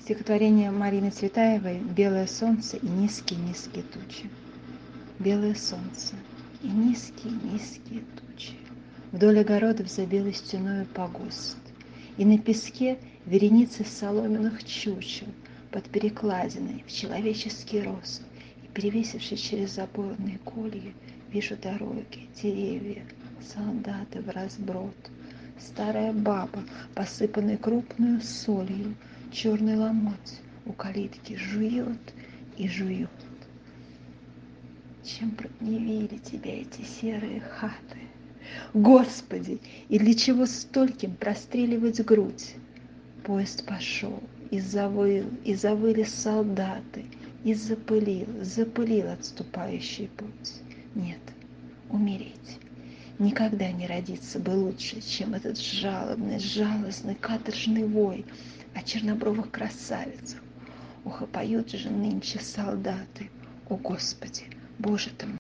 Стихотворение Марины Цветаевой «Белое солнце и низкие-низкие тучи». Белое солнце и низкие-низкие тучи. Вдоль огородов забелый стеною погост, и на песке вереницы соломенных чучел под перекладиной в человеческий рост, и, перевесившись через заборные колья, вижу дороги, деревья, солдаты в разброд. Старая баба, посыпанная крупную солью, черный ломоть у калитки жует и жует. Чем прогневили тебя эти серые хаты? Господи, и для чего стольким простреливать грудь? Поезд пошел, и завыли солдаты, и запылил отступающий путь. Нет, умереть никогда не родиться бы лучше, чем этот жалобный, жалостный, каторжный вой о чернобровых красавицах. Ох, и поют же нынче солдаты. О, Господи, Боже ты мой!